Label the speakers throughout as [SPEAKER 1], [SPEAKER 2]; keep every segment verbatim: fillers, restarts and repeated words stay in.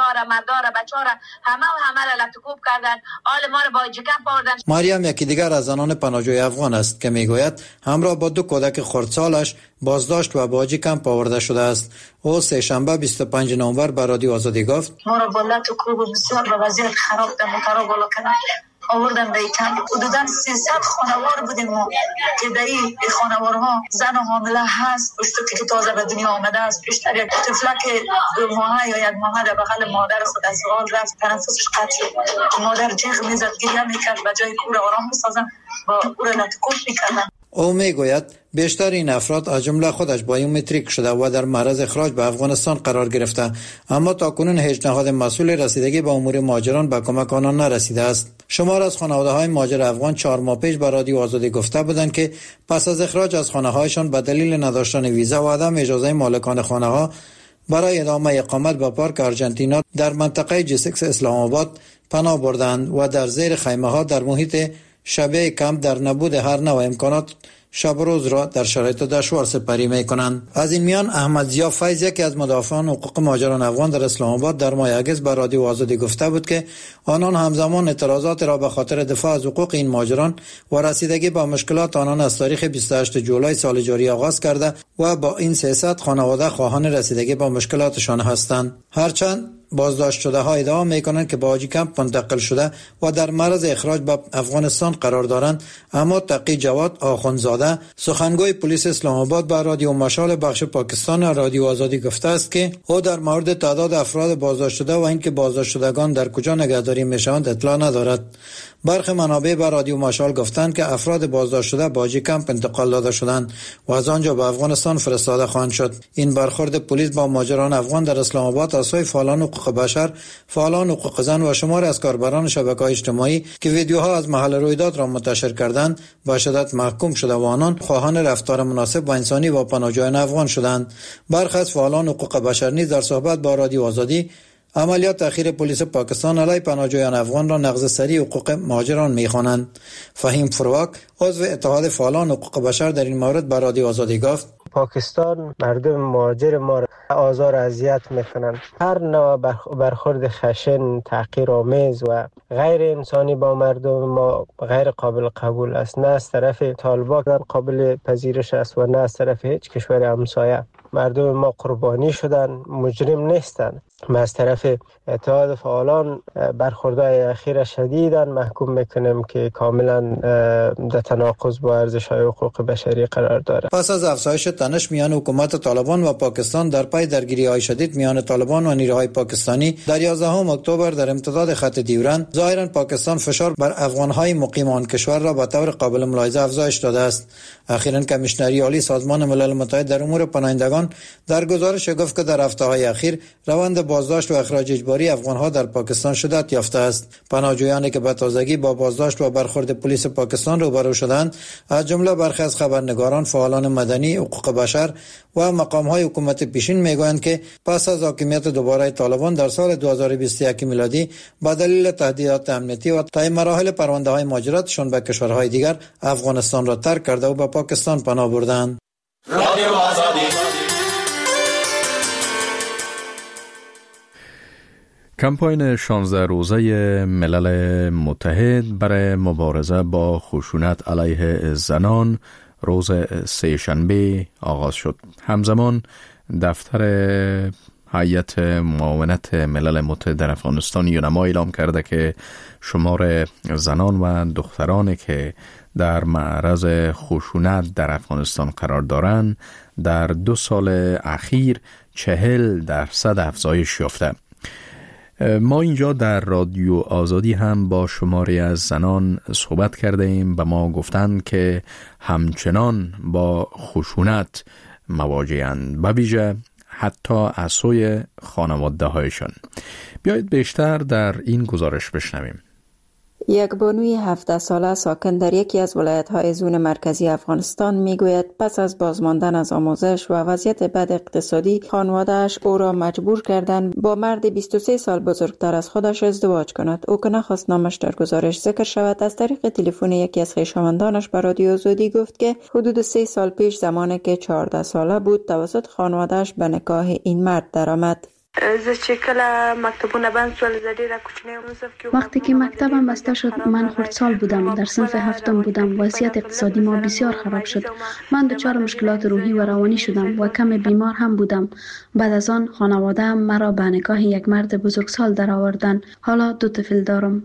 [SPEAKER 1] را مردار بچه را همه و همه را لطکوب کردن. حال ما را با جکم آوردن.
[SPEAKER 2] مریم یکی دیگر از زنان پناهجوی افغان است که میگوید همراه با دو کودک خردسالش بازداشت و با کمپ آورده شده است. او سه شنبه بیست و پنج نوامبر به رادیو آزادی گفت
[SPEAKER 1] ما را با لطکوب بسیار به وضعیت خراب در مطار بالا کردن آوردن به کمپ. حدوداً سیصد خانوار بودیم ما که در این خانوارها زن حامله هست، پشتوکی که تازه به دنیا آمده است، پیشتر یک طفلک دو ماهه یا یک ماهه در بغل مادر خود از حال رفت، تنفسش قطع شد. مادر جیغ میزد، گریه میکرد، به جای کور آرام بسازن با او را لطکوب میکردن.
[SPEAKER 2] او میگوید بیشتر این افراد از جمله خودش بایومتریک شده و در معرض اخراج به افغانستان قرار گرفته، اما تاکنون هیچ نهاد مسئول رسیدگی به امور مهاجران به کمک آنان نرسیده است. شمار از خانواده‌های مهاجر افغان چهار ماه پیش به رادیو آزادی گفته بودند که پس از اخراج از خانه‌هایشان به دلیل نداشتن ویزا و عدم اجازه مالکان خانه‌ها برای ادامه اقامت به پارک آرژانتینا در منطقه جی سیکس اسلام آباد پناه بردند و در زیر خیمه‌ها در محیط شبیه کمپ در نبود هر نوع امکانات شب و روز را در شرایط دشوار سپری می کنند. از این میان احمد ضیا فیض یکی از مدافعان حقوق مهاجران افغان در اسلام آباد در ماه اگست به رادیو آزادی گفته بود که آنان همزمان اعتراضات را به خاطر دفاع از حقوق این مهاجران و رسیدگی به مشکلات آنان از تاریخ بیست و هشتم جولای سال جاری آغاز کرده و با این سیاست خانواده خواهان رسیدگی به مشکلاتشان هستند. هرچند بازداشت شده ها ادعا میکنند که به حاجی کمپ منتقل شده و در معرض اخراج به افغانستان قرار دارند، اما تقی جواد آخوندزاده سخنگوی پلیس اسلام آباد به رادیو مشال بخش پاکستان رادیو آزادی گفته است که او در مورد تعداد افراد بازداشت شده و اینکه بازداشت شدگان در کجا نگهداری میشوند اطلاع ندارد. برخی منابع به رادیو مشال گفتند که افراد بازداشت شده به حاجی کمپ انتقال داده شدند و از آنجا به افغانستان فرستاده خواهند شد. این برخورد پلیس با مهاجران افغان در اسلام آباد از سوی فعالان حقوق بشر، فعالان حقوق زن و شماری از کاربران شبکه‌های اجتماعی که ویدیوها از محل رویداد را منتشر کردند به شدت محکوم شده و آنان خواهان رفتار مناسب و انسانی با پناهجویان افغان شدند. برخی از فعالان حقوق بشر نیز در صحبت با رادیو آزادی عملیات اخیر پلیس پاکستان علیه پناهجویان افغان را نقض سریع حقوق مهاجران می‌خوانند. فهیم فروک عضو اتحاد فعالان حقوق بشر در این مورد به رادیو آزادی گفت
[SPEAKER 3] پاکستان مردم مهاجر ما را آزار و اذیت میکنند. هر نوع برخورد خشن، تحقیرآمیز و غیر انسانی با مردم ما غیر قابل قبول است. نه از طرف طالبان قابل پذیرش است و نه از طرف هیچ کشور همسایه. مردم ما قربانی شدن، مجرم نیستند. ما از طرف اتحاد فعالان برخوردهای اخیر شدیداً محکوم میکنیم که کاملا در تناقض با ارزش‌های حقوق بشری قرار دارد.
[SPEAKER 2] پس از افزایش تنش میان حکومت طالبان و پاکستان در پی درگیری‌های شدید میان طالبان و نیروهای پاکستانی در یازدهم اکتبر در امتداد خط ډیورند، ظاهراً پاکستان فشار بر افغان‌های مقیم آن کشور را به طور قابل ملاحظه افزایش داده است. اخیراً کمیشنری عالی سازمان ملل متحد در امور پناهندگان در گزارش گفت که در هفته‌های اخیر روند بازداشت و اخراج اجباری افغان‌ها در پاکستان شدت یافته است. پناهجویانی که به تازگی با بازداشت و برخورد پلیس پاکستان روبرو شدند، از جمله برخی از خبرنگاران، فعالان مدنی، حقوق بشر و مقام‌های حکومت پیشین میگویند که پس از حاکمیت دوباره طالبان در سال دو هزار و بیست و یک میلادی با دلیل تهدیدات امنیتی و طی مراحل پرونده‌های مهاجرتشان به کشورهای دیگر افغانستان را ترک کرده و به پاکستان پناه بردند. رادیو آزادی.
[SPEAKER 4] کمپاین شانزده روزه ملل متحد برای مبارزه با خشونت علیه زنان روز سه شنبه آغاز شد. همزمان دفتر هیئت معاونت ملل متحد در افغانستان یونما اعلام کرده که شمار زنان و دخترانی که در معرض خشونت در افغانستان قرار دارند در دو سال اخیر چهل درصد افزایش یافته. ما اینجا در رادیو آزادی هم با شماری از زنان صحبت کرده ایم. به ما گفتند که همچنان با خشونت مواجه‌اند، به ویژه حتی از سوی خانواده هایشان. بیایید بیشتر در این گزارش بشنویم.
[SPEAKER 5] یک بانوی هفده ساله ساکن در یکی از ولایت‌های زون مرکزی افغانستان میگوید پس از بازماندن از آموزش و وضعیت بد اقتصادی خانواده‌اش او را مجبور کردند با مرد بیست و سه سال بزرگتر از خودش ازدواج کند. او که نخواست نامش در گزارش ذکر شود، از طریق تلفن یکی از خویشاوندانش به رادیو آزادی گفت که حدود سه سال پیش زمانی که چهارده ساله بود توسط خانواده‌اش به نکاح این مرد درآمد.
[SPEAKER 6] وقتی که مکتبم بسته شد من خردسال بودم، در صنف هفتم بودم. وضعیت اقتصادی ما بسیار خراب شد. من دچار مشکلات روحی و روانی شدم و کم بیمار هم بودم. بعد از آن خانواده‌ام مرا به نکاح یک مرد بزرگسال درآوردند. حالا دو طفل دارم.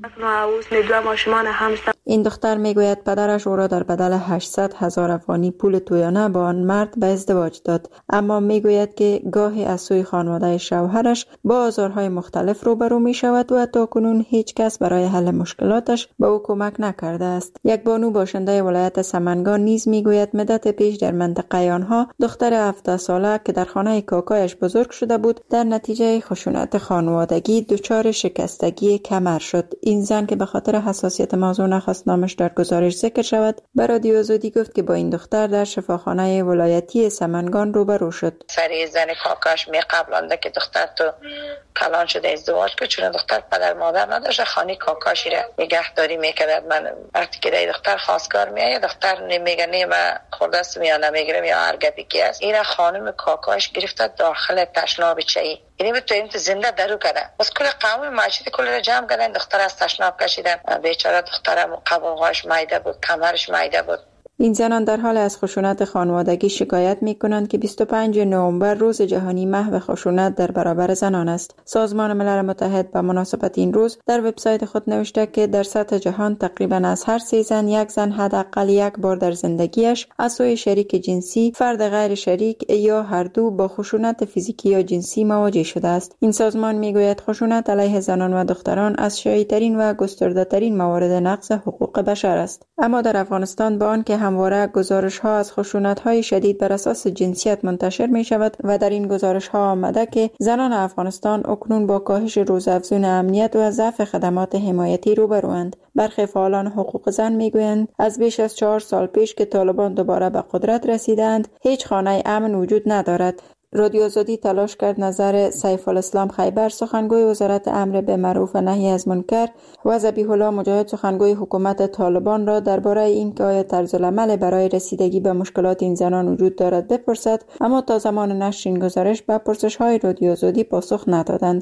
[SPEAKER 5] این دختر میگوید پدرش او را در بدل هشتصد هزار افغانی پول تویانه با آن مرد به ازدواج داد، اما میگوید که گاهی از سوی خانواده شوهرش با آزارهای مختلف روبرو می شود و تاکنون هیچ کس برای حل مشکلاتش به او کمک نکرده است. یک بانو باشنده ولایت سمنگان نیز میگوید مدت پیش در منطقه آنها دختر هفده ساله که در خانه کاکایش بزرگ شده بود در نتیجه خشونت خانوادگی دچار شکستگی کمر شد. این زن که به خاطر حساسیت موضوع نخواست نامش در گزارش ذکر شود، به رادیو آزادی گفت که با این دختر در شفاخانه ولایتی سمنگان روبرو شد.
[SPEAKER 7] سری زن کاکاش می قبلانده که دختر تو کلان شده ازدواج که چون دختر پدر مادر نداشت خانه کاکاشی را نگهداری میکرد. من وقتی که در دختر خواستگار میاد دختر نمیگه نه من خوردست یا نمیگیرم یا هر گپی که است، این خانم کاکاش گرفته داخل تشناب چایی، یعنی به تو این زنده درو کرده. بس کل قوم ماجد کل را جمع کردن دختر از تشناب کشیدن. بیچاره دخترم قبولهاش مایده بود، کمرش مایده بود.
[SPEAKER 5] این زنان در حال از خشونت خانوادگی شکایت می کنند که بیست و پنجم نوامبر روز جهانی محو خشونت در برابر زنان است. سازمان ملل متحد به مناسبت این روز در وبسایت خود نوشته که در سطح جهان تقریبا از هر سه زن یک زن حداقل یک بار در زندگیش از سوی شریک جنسی، فرد غیر شریک یا هر دو با خشونت فیزیکی یا جنسی مواجه شده است. این سازمان میگوید خشونت علیه زنان و دختران از شایع‌ترین و گسترده‌ترین موارد نقض حقوق بشر است. اما در افغانستان با آنکه همواره گزارش‌ها از خشونت‌های شدید بر اساس جنسیت منتشر می‌شود و در این گزارش‌ها آمده که زنان افغانستان اکنون با کاهش روزافزون امنیت و ضعف خدمات حمایتی روبروند. برخی فعالان حقوق زن می‌گویند از بیش از چهار سال پیش که طالبان دوباره به قدرت رسیدند هیچ خانه امن وجود ندارد. رادیو آزادی تلاش کرد نظر سیف الاسلام خیبر سخنگوی وزارت امر به معروف و نهی از منکر و ذبیح الله مجاهد سخنگوی حکومت طالبان را درباره اینکه آیا طرز العمل برای رسیدگی به مشکلات این زنان وجود دارد بپرسد، اما تا زمان نشر این گزارش به پرسش‌های رادیو آزادی پاسخ ندادند.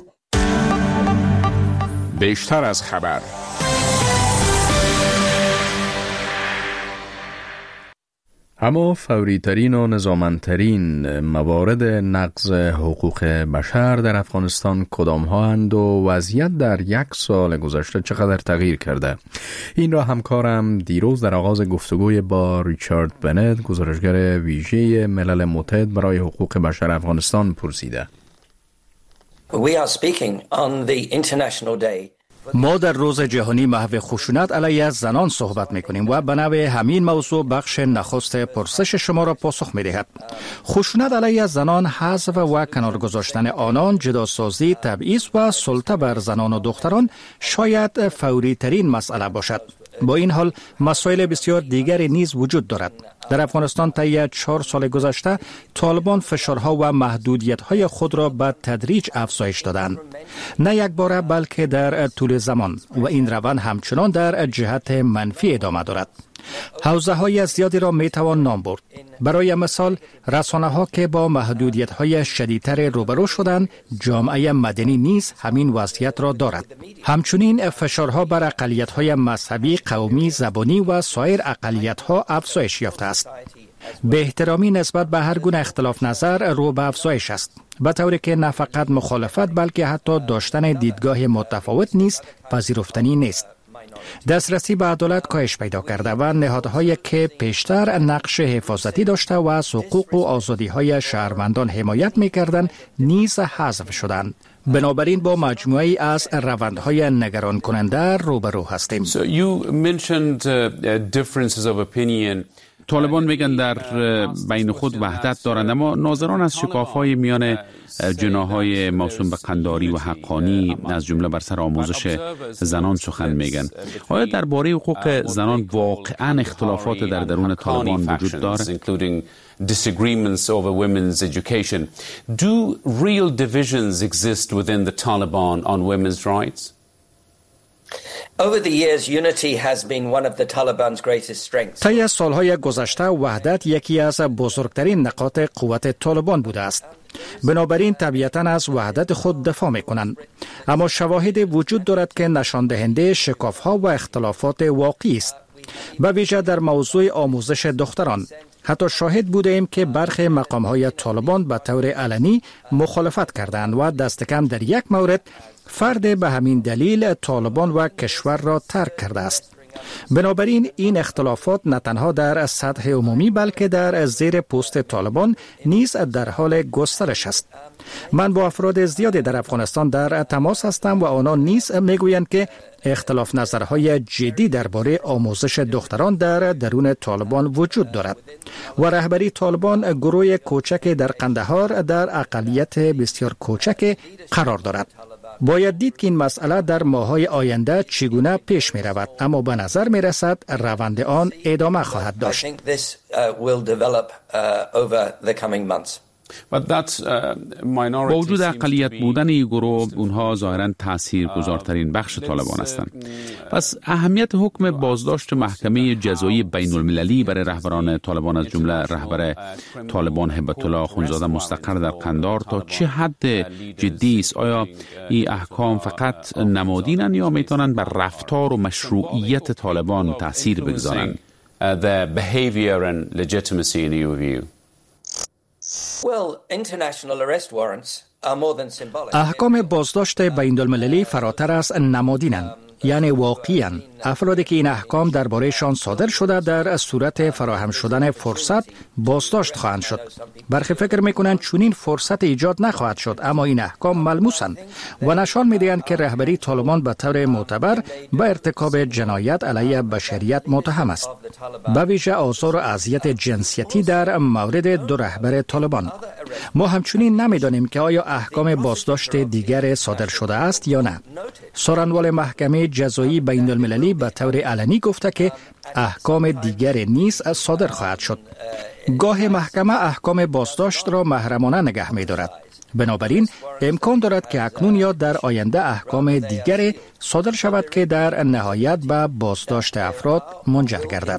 [SPEAKER 8] بیشتر از خبر.
[SPEAKER 4] اما فوری‌ترین و نظامترین موارد نقض حقوق بشر در افغانستان کدام ها اند و وضعیت در یک سال گذشته چقدر تغییر کرده؟ این را همکارم دیروز در آغاز گفتگوی با ریچارد بنت، گزارشگر ویژه ملل متحد برای حقوق بشر افغانستان پرسیده.
[SPEAKER 9] We are speaking on the International Day.
[SPEAKER 10] ما در روز جهانی محو خشونت علیه زنان صحبت می‌کنیم و به نوع همین موضوع بخش نخست پرسش شما را پاسخ می‌دهد. خشونت علیه زنان، حذف و کنار گذاشتن آنان، جداسازی، تبعیض و سلطه بر زنان و دختران شاید فوری ترین مسئله باشد. با این حال مسائل بسیار دیگری نیز وجود دارد. در افغانستان طی چهار سال گذشته طالبان فشارها و محدودیت‌های خود را به تدریج افزایش دادند، نه یک باره بلکه در طول زمان، و این روند همچنان در جهت منفی ادامه دارد. حوزه های زیادی را می توان نام برد. برای مثال رسانه ها که با محدودیت های شدیدتر روبرو شدند، جامعه مدنی نیز همین وضعیت را دارد. همچنین فشارها بر اقلیت های مذهبی، قومی، زبانی و سایر اقلیت ها افزایش یافته است. به احترامی نسبت به هر گونه اختلاف نظر رو به افزایش است، به طوری که نه فقط مخالفت بلکه حتی داشتن دیدگاه متفاوت نیز پذیرفتنی نیست. دسترسی به عدالت کاهش پیدا کرده و نهادهایی که پیشتر نقش حفاظتی داشته و از حقوق و آزادی‌های شهروندان حمایت می‌کردند نیز حذف شدند. بنابراین با مجموعه‌ای از روندهای نگران کننده روبرو هستیم.
[SPEAKER 8] So you mentioned uh, differences of opinion. طالبان میگن در بین خود وحدت دارند، اما ناظران از شکاف‌های میان جناح‌های موسوم به قنداری و حقانی از جمله بر سر آموزش زنان سخن میگن. آیا درباره حقوق زنان واقعاً اختلافات در درون طالبان وجود دارد؟
[SPEAKER 11] disagreements over women's education. Do real divisions exist within the Taliban on women's rights?
[SPEAKER 9] Over the years, unity has been one of the Taliban's greatest strengths.
[SPEAKER 10] طی سالهای گذشته وحدت یکی از بزرگترین نقاط قوت طالبان بوده است. بنابراین طبیعتاً از وحدت خود دفاع می کنند. اما شواهد وجود دارد که نشان دهنده شکاف‌ها و اختلافات واقعی است. به ویژه در موضوع آموزش دختران. حتی شاهد بوده ایم که برخی مقام‌های طالبان به طور علنی مخالفت کردند و دست کم در یک مورد فرد به همین دلیل طالبان و کشور را ترک کرده است. بنابراین این اختلافات نه تنها در سطح عمومی بلکه در زیر پوست طالبان نیز در حال گسترش است. من با افراد زیادی در افغانستان در تماس هستم و آنها نیز میگویند که اختلاف نظرهای جدی درباره آموزش دختران در درون طالبان وجود دارد و رهبری طالبان گروه کوچک در قندهار در اقلیت بسیار کوچک قرار دارد. باید دید که این مسئله در ماه‌های آینده چگونه پیش می رود، اما به نظر می رسد روند آن ادامه خواهد داشت.
[SPEAKER 8] با وجود اقلیت بودن این گروه، اونها ظاهراً تاثیرگذارترین بخش طالبان هستند. پس اهمیت حکم بازداشت محکمه جزایی بین المللی برای رهبران طالبان از جمله رهبر طالبان هیبت الله اخوندزاده مستقر در قندهار تا چه حد جدی است؟ آیا این احکام فقط نمادینند یا میتونند بر رفتار و مشروعیت طالبان تاثیر بگذارند؟
[SPEAKER 11] The behavior and legitimacy in your view.
[SPEAKER 9] Well, international arrest warrants are more than symbolic.
[SPEAKER 10] احکام بازداشت بین المللی فراتر از نمادینند، یعنی واقعاً افرادی که این احکام دربارهشان صادر شده در صورت فراهم شدن فرصت بازداشت خواهند شد. برخی فکر میکنند چنین فرصت ایجاد نخواهد شد، اما این احکام ملموسند و نشان میدهند که رهبری طالبان به طور معتبر به ارتکاب جنایت علیه بشریت متهم است، به ویژه آزار و اذیت جنسیتی در مورد دو رهبر طالبان. ما همچنین نمیدانیم که آیا احکام بازداشت دیگر صادر شده است یا نه. سخنگوی محکمه جزایی بین المللی به طور علنی گفته که احکام دیگر نیز صادر خواهد شد. گاه محکمه احکام بازداشت را محرمانه نگه می دارد. بنابراین امکان دارد که اکنون یا در آینده احکام دیگر صادر شود که در نهایت به بازداشت افراد منجر گردد.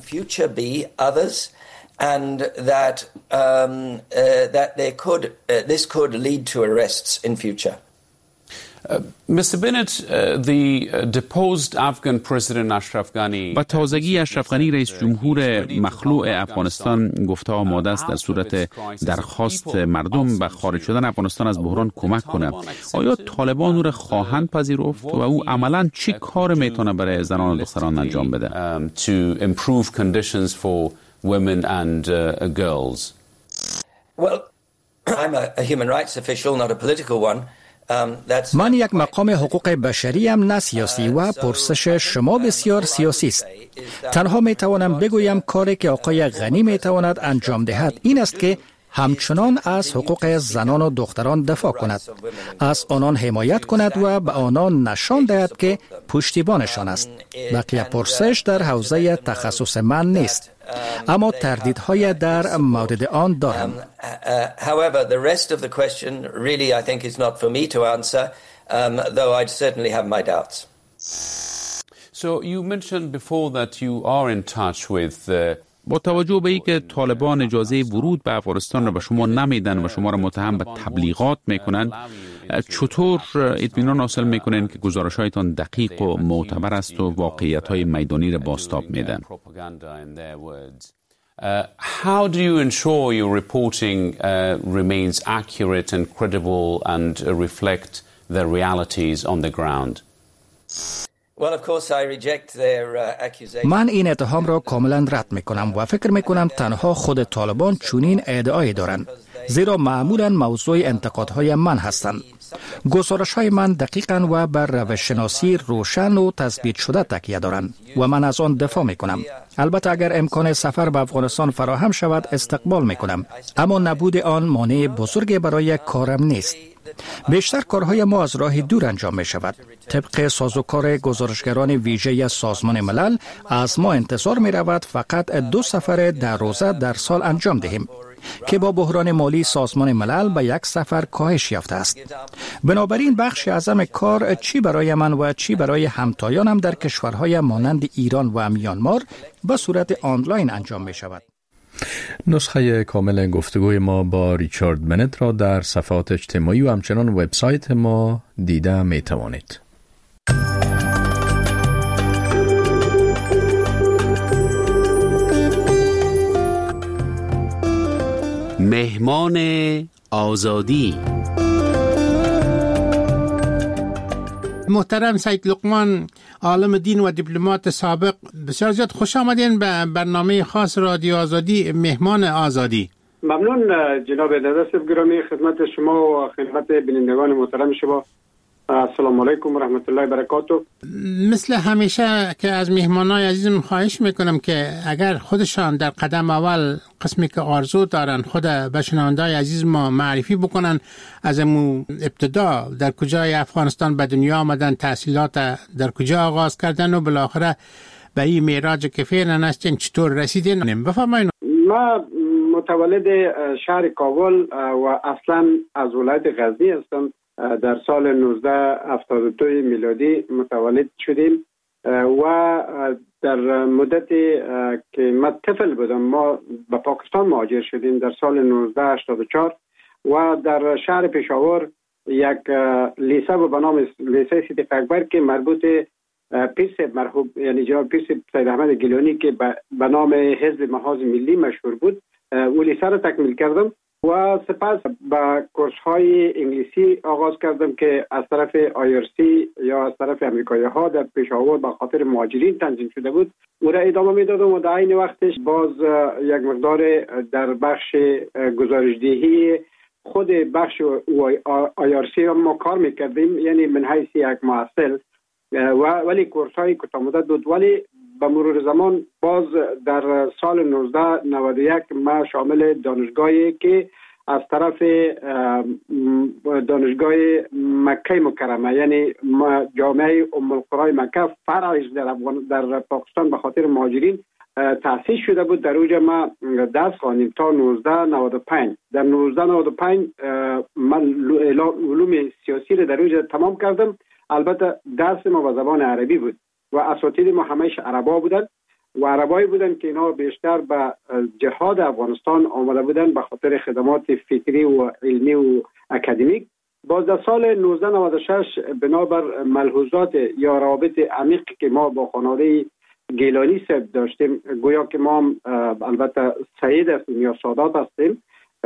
[SPEAKER 9] And that um, uh, that there could uh, this could lead to arrests in future.
[SPEAKER 11] Uh, Mister Bennett, uh, the uh, deposed Afghan President Ashraf Ghani.
[SPEAKER 8] با تازگی اشرف غنی رئیس جمهور مخلوع افغانستان گفته آماده است در صورت درخواست مردم به خارج شدن افغانستان از بحران کمک کنه. آیا طالبان او را خواهند پذیرفت و او عملاً چه کار میتونه برای زنان و دختران انجام بده؟
[SPEAKER 11] Um, to improve conditions for women and uh, girls.
[SPEAKER 9] Well, I'm a, a human rights official, not a political one. Um,
[SPEAKER 10] من یک مقام حقوق بشری ام، نه سیاسی، و پرسش شما بسیار سیاسی است. تنها می توانم بگویم کاری که آقای غنی می تواند انجام دهد این است که همچنان از حقوق زنان و دختران دفاع کند، از آنان حمایت کند و به آنان نشان دهد که پشتیبانشان است. بقیه پرسش در حوزه تخصص من نیست، اما تردیدهای در مورد آن دارم.
[SPEAKER 9] However, the rest of the question really I think is not for me to answer, um, though I'd certainly have my doubts.
[SPEAKER 11] So you mentioned before that you are in touch with uh,
[SPEAKER 8] با توجه به اینکه طالبان اجازه ورود به افغانستان را به شما نمیدن و شما را متهم به تبلیغات میکنند، چطور اطمینان حاصل میکنین که گزارش‌هایتان دقیق و معتبر است و واقعیت‌های میدانی را بازتاب میدن؟
[SPEAKER 11] Uh, how do you ensure your reporting uh, remains accurate and credible and uh, reflect the realities on the ground?
[SPEAKER 9] Well, of course, I reject their uh, accusation.
[SPEAKER 10] من این اتهام را کاملا رد میکنم و فکر میکنم تنها خود طالبان چنین ادعایی دارند، زیرا معمولا موضوع انتقادهای من هستند. گزارش‌های من دقیقاً و بر روش‌شناسی روشن و تثبیت شده تکیه دارند و من از آن دفاع میکنم. البته اگر امکان سفر به افغانستان فراهم شود استقبال میکنم، اما نبود آن مانع بزرگی برای کارم نیست. بیشتر کارهای ما از راه دور انجام می شود. طبق سازوکار گزارشگران ویژه سازمان ملل از ما انتظار می رود فقط دو سفر در روزه در سال انجام دهیم که با بحران مالی سازمان ملل به یک سفر کاهش یافته است. بنابراین بخش اعظم کار چی برای من و چی برای همتایانم در کشورهای مانند ایران و میانمار به صورت آنلاین انجام می شود.
[SPEAKER 4] نسخه کامل گفتگوی ما با ریچارد بنت را در صفحات اجتماعی و همچنان وبسایت ما دیده می توانید.
[SPEAKER 12] مهمان آزادی.
[SPEAKER 13] محترم سید لقمان، عالم دین و دیپلمات سابق، بسیار زیاد خوش آمدین به برنامه خاص رادیو آزادی مهمان آزادی.
[SPEAKER 14] ممنون جناب نادر گرامی، خدمت شما و خدمت بینندگان محترم شما. السلام علیکم و رحمت الله و برکاته.
[SPEAKER 13] مثل همیشه که از مهمانای عزیزم خواهش میکنم که اگر خودشان در قدم اول قسمی که آرزو دارن خود به شنوندای عزیز ما معرفی بکنن، از امو ابتدا در کجای افغانستان به دنیا آمدن، تحصیلات در کجا آغاز کردن و بالاخره به این معراج که فعلا هستین چطور رسیدین، بفرمایید.
[SPEAKER 14] ما متولد شهر کابل و اصلا از ولایت غزنی هستم. در سال نوزده هفتاد و دو میلادی متولد شدیم و در مدتی که ما طفل بودم ما به پاکستان مهاجر شدیم در سال نوزده هشتاد و چهار و در شهر پشاور یک لیسه به نام لیسه صدیق اکبر که مربوط پیر صاحب مرحوم یعنی جناب پیر صاحب سید احمد گیلانی که به نام حزب محاذ ملی مشهور بود، او لیسه را تکمیل کردم و سپس با کورس های انگلیسی آغاز کردم که از طرف آی آر سی یا از طرف امریکایی ها در پشاور به خاطر مهاجرین تنظیم شده بود. او را ادامه میدادم و در این وقتش باز یک مقدار در بخش گزارشدهی خود بخش آی آر سی ما کار میکردیم، یعنی من حیث یک محصل، و ولی کورس های کوتاه مدت بود. ولی به مرور زمان باز در سال نوزده نود و یک ما شامل دانشگاهی که از طرف دانشگاه مکه مکرمه یعنی جامعه ام القرى مکه فرعش در در پاکستان به خاطر مهاجرین تأسیس شده بود، در اوجا ما درس خواندیم تا نوزده نود و پنج. در نوزده نود و پنج من علوم سیاسی را در اوجا تمام کردم. البته درس ما به زبان عربی بود و اساتید ما همهش عربا بودن و عربایی بودن که اینا بیشتر به جهاد افغانستان آمده بودن به خاطر خدمات فکری و علمی و اکادمیک. باز در سال نوزده نود و شش بنابر ملحوظات یا روابط عمیق که ما با خانواده گیلانی صاحب داشتیم، گویا که ما البته سعید هستیم یا سادات هستیم،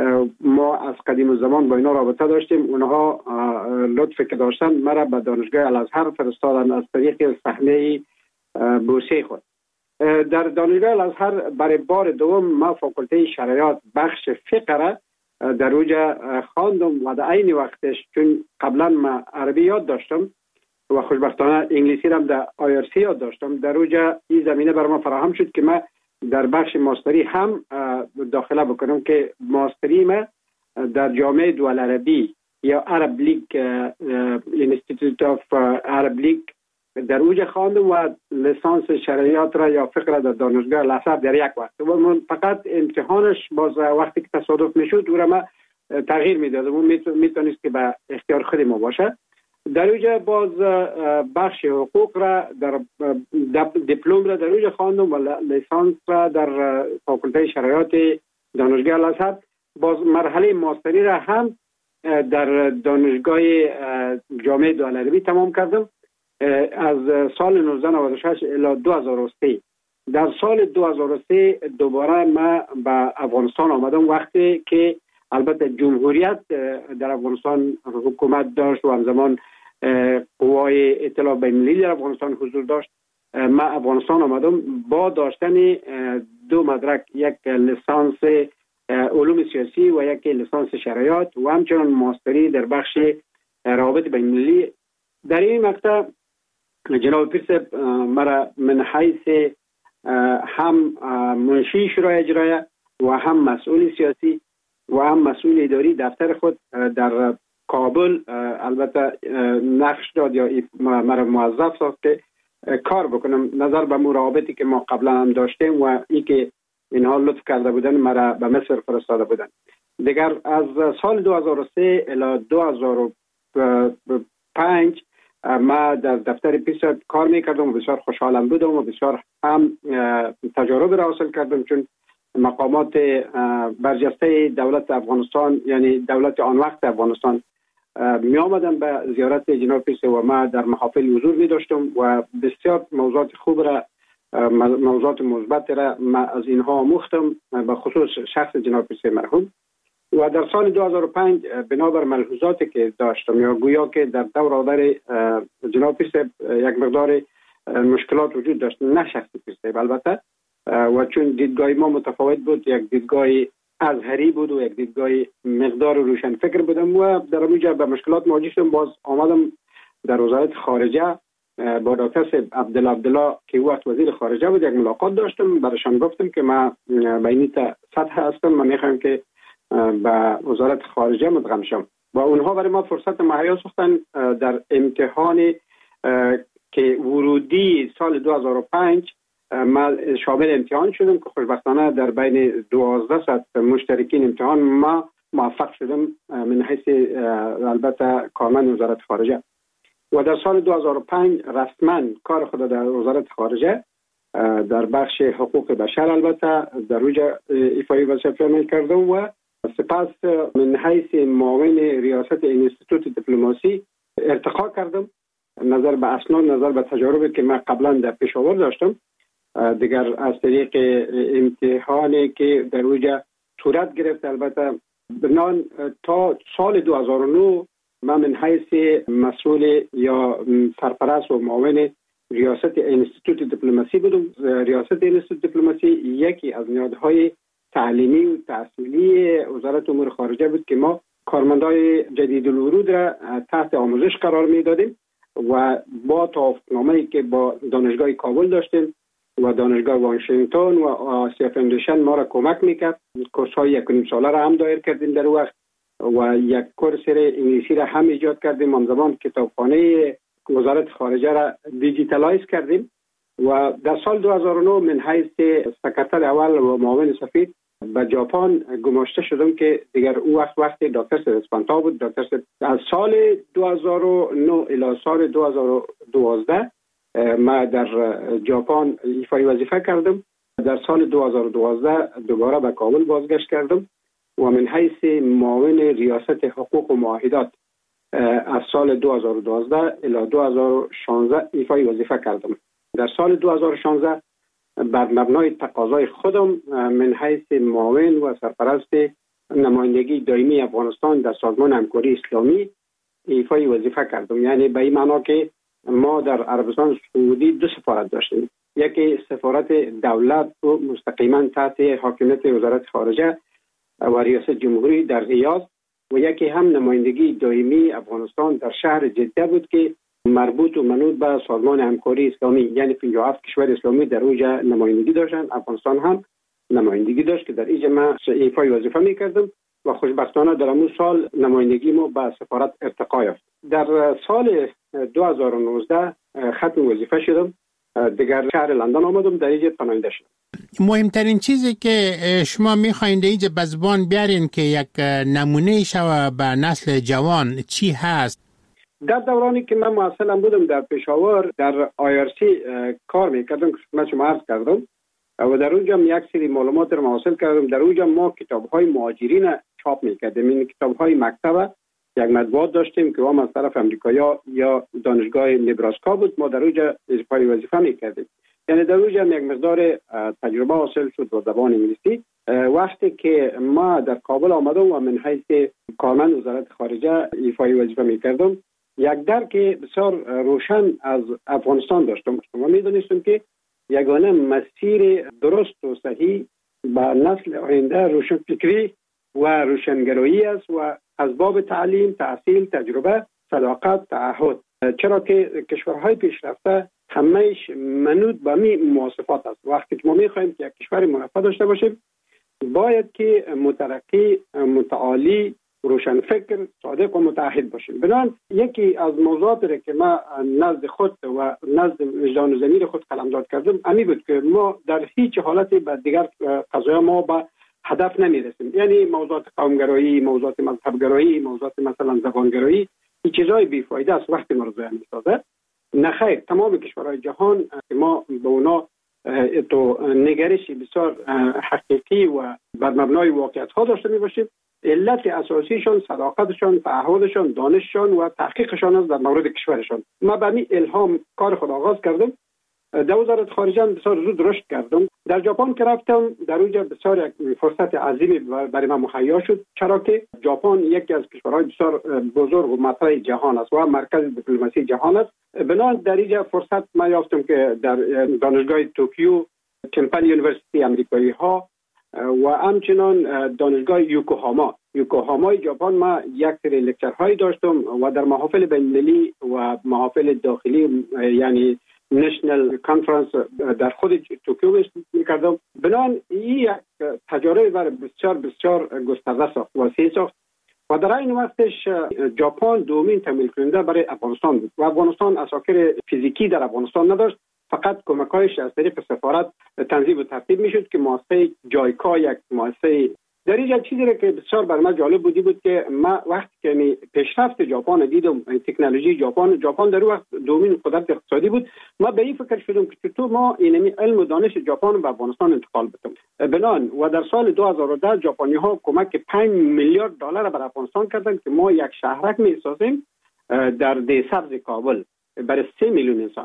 [SPEAKER 14] ما از قدیم زمان با اینا رابطه داشتیم. اونها لطف که داشتن مرا به دانشگاه الازهر فرستادن از طریق صحنه بورسیه خود. در دانشگاه الازهر برای بار دوم ما فاکولته شرایط بخش فقه را در اوجا خواندم و در عین وقتش چون قبلا ما عربی یاد داشتم و خوشبختانه انگلیسی را در آی آر سی یاد داشتم، در اوجا این زمینه بر ما فراهم شد که ما در بخش ماستری هم داخله بکنم که ماستری ما در جامعه دول عربی یا عرب لیگ اینستیتوت آف عرب لیگ در اوج خواندم و لیسانس شرعیات را یا فقه را در دانشگاه الازهر در یک وقت. و من فقط امتحانش باز وقتی که تصادف میشد او را ما تغییر میدادم، اون میتونست که به اختیار خود ما باشه. در اوجا باز بخش حقوق را در دیپلم را در اوجا خواندم و لیسانس را در فاکولته شرایط دانشگاه الازهر. باز مرحله ماستری را هم در دانشگاه جامعه دول عربی تمام کردم از سال نوزده نود و شش الی دو هزار و سه. در سال دو هزار و سه دوباره ما به افغانستان آمدم، وقتی که البته جمهوریت در افغانستان حکومت داشت و همزمان قوای اطلاع بین‌المللی در افغانستان حضور داشت. ما افغانستان آمدم با داشتن دو مدرک، یک لیسانس علوم سیاسی و یک لیسانس شرایط و همچنان ماستری در بخش روابط بین‌المللی. در این مقطع جناب پیر صاحب مرا من حیث هم منشی شورای اجرایه و هم مسئول سیاسی و هم مسئول اداری دفتر خود در کابل البته نقش داد یا مرا موظف ساخت که کار بکنم نظر به مراقبتی که ما قبلا هم داشتیم و ای که اینها لطف کرده بودن مرا به مصر فرستاده بودن. دیگر از سال دو هزار و سه الی دو هزار و پنج ما در دفتر پیش کار میکردم و بسیار خوشحالم بودم و بسیار هم تجارب را حاصل کردم، چون مقامات برجسته دولت افغانستان، یعنی دولت آن وقت افغانستان، می آمدن به زیارت جناب پیس و ما در محافل حضور می داشتم و بسیار موضوعات خوب را، موضوعات مثبت را ما از اینها آموختم، به خصوص شخص جناب پیس مرحوم. و در سال دو هزار و پنج بنابر ملحوظاتی که داشتم یا گویا که در دور آور جناب پیس یک مقدار مشکلات وجود داشت، نه شخص پیس البته، و چون دیدگاه ما متفاوت بود، یک دیدگاه ازهری بود و یک دیدگاه مقدار روشن فکر بودم و در اونجا به مشکلات مواجه شدم. باز آمدم در وزارت خارجه با دکتر عبدالله عبدالله که وقت وزیر خارجه بود، یک ملاقات داشتم. برایشان گفتم که ما به این سطح هستم، من میخوام که به وزارت خارجه مدغم شم و اونها برای ما فرصت مهیا ساختن در امتحان که ورودی سال دو هزار و پنج ما شامل امتحان شدم که خوشبختانه در بین دوازده صد مشترکین امتحان ما موفق شدم من حیث البته کارمند وزارت خارجه. و در سال دو هزار و پنج رسما کار خود در وزارت خارجه در بخش حقوق بشر البته در اوجا ایفای وظیفه عمل کردم و سپس من حیث معاون ریاست انستیتوت دیپلماسی ارتقا کردم. نظر به اسناد، نظر به تجاربی که من قبلا در پشاور داشتم، دیگر از طریق امتحانی که در اوجا صورت گرفت البته بنان تا سال دو هزار و نه من من حیث مسئول یا سرپرست و معاون ریاست انستیتوت دیپلماسی بودم. ریاست انستیتوت دیپلماسی یکی از نهادهای تعلیمی و تحصیلی وزارت امور خارجه بود که ما کارمندای جدید الورود را تحت آموزش قرار میدادیم و با توافقنامه‌ای که با دانشگاه کابل داشتیم و دانشگاه واشنگتن و آسیا فاندیشن ما را کمک میکرد. کورس های یک و نیم ساله را هم دایر کردیم در وقت و یک کورس انگلیسی را هم ایجاد کردیم. همزمان کتابخانه وزارت خارجه را دیجیتالایز کردیم و در سال دو هزار و نه من حیث سکرتر اول و معاون سفیر به ژاپن گماشته شدم که دیگر او وقت وقت دکتر اسپانتا بود. دکتر از سال دو هزار و نه الی سال دو هزار و دوازده ما در ژاپن ایفای وظیفه کردم. در سال دو هزار و دوازده دوباره به کابل بازگشت کردم و من حیث معاون ریاست حقوق و معاهدات از سال دو هزار و دوازده الی دو هزار و شانزده ایفای وظیفه کردم. در سال دو هزار و شانزده بر مبنای تقاضای خودم من حیث معاون و سرپرست نمایندگی دائمی افغانستان در سازمان همکاری اسلامی ایفای وظیفه کردم. یعنی به این معنا که ما در عربستان سعودی دو سفارت داشتیم، یکی سفارت دولت و مستقیما تحت حاکمیت وزارت خارجه و ریاست جمهوری در ریاض و یکی هم نمایندگی دائمی افغانستان در شهر جده بود که مربوط و منوط به سازمان همکاری اسلامی، یعنی پنجاه و هفت کشور اسلامی در اوجا نمایندگی داشتن. افغانستان هم نمایندگی داشت که در اینجا من ایفای وظیفه میکردم و خوشبختانه در امون سال نمایندگی ما به سفارت ارتقا یافت. در سال دو هزار و نوزده ختم وظیفه شدم، دیگر شهر لندن آمدم، در اینجا پناهنده شدم.
[SPEAKER 13] مهمترین چیزی که شما میخواین اینجا به زبان بیارین که یک نمونه شوه به نسل جوان چی هست؟
[SPEAKER 14] در دورانی که من محصلم بودم در پشاور در آی آر سی کار میکردم که من شما عرض کردم و در اونجا یک سری معلومات رو حاصل کردم. در اونجا ما کتاب‌های مهاجرین چاپ میکردیم. این کتاب‌های مکتب یک مطبوعات داشتیم که هم از طرف امریکایا یا دانشگاه نبراسکا بود. ما در اونجا اجرای وظیفه میکردیم. یعنی در اونجا یک مقدار تجربه حاصل شد با زبان انگلیسی. وقتی که ما در کابل آمدم و من حیث کارمند وزارت خارجه ایفای وظیفه میکردم، یک درک بسیار روشن از افغانستان داشتم. ما میدونستم که یگانه مسیر درست و صحیح به نسل آینده روشنفکری و روشنگرایی است و از باب تعلیم، تحصیل، تجربه، صداقت، تعهد. چرا که کشورهای پیشرفته همهش منوط به می مواصفات است. وقتی که ما میخوایم که یک کشور مرفه داشته باشیم، باید که مترقی، متعالی، روشنفکر، صادق و متعهد باشیم. بنابراین یکی از موضوعاتی را که ما نزد خود و نزد وجدان و ضمیر خود قلمداد کردم امی بود که ما در هیچ حالتی به دیگر قضایا ما به هدف نمیرسیم. یعنی موضوعات قومگرایی، موضوعات مذهبگرایی، موضوعات مثلا زبانگرایی، این چیزای بیفایده است وقتی ما رو ضایع می‌سازه. نه خیر، تمام کشورهای جهان که ما به اونا تو نگرش بسیار حقیقی و بر مبنای واقعیت ها داشته می باشیم. علت اساسیشان صداقتشان، تعهدشان، دانششان و تحقیقشان است در مورد کشورشان. ما به این الهام کار خود آغاز کردم. در وزارت خارجه بسیار زود رشد کردم. در ژاپن که رفتم در اونجا بسیار یک فرصت عظیمی برای من مهیا شد، چرا که ژاپن یکی از کشورهای بسیار بزرگ و مطرح جهان است و مرکز دیپلماسی جهان است. بنابراین در اینجا فرصت ما یافتم که در دانشگاه توکیو، کمپن یونیورسیتی امریکایی ها و همچنان دانشگاه یوکوهاما یوکوهامای ژاپن ما یک سری لکچرهایی داشتم و در محافل بین‌المللی و محافل داخلی یعنی نشنل کانفرنس در خود توکیو می‌کردم. بنابراین این یک تجربه بر بسیار بسیار گسترده ساخت و وسیع ساخت و در این وقتش ژاپن دومین تمویل کننده برای افغانستان بود و افغانستان اساکر فیزیکی در افغانستان نداشت، فقط کمک‌هایش از طریق سفارت تنظیم و ترتیب میشد که مؤسسه جایکا یک مؤسسه در اینجا چیزی که بسیار برای من جالب بودی بود که ما وقتی که پیشرفت ژاپن دیدم، تکنولوژی ژاپن ژاپن در وقت دومین قدرت اقتصادی بود، ما به این فکر شدم که چطور ما اینمی علم و دانش ژاپن به افغانستان انتقال بدیم. بنان و در سال دو هزار و ده ژاپنی‌ها کمک پنج میلیارد دلار بر افغانستان کردند که ما یک شهرک می‌سازیم در ده سبز کابل برای سه میلیون انسان.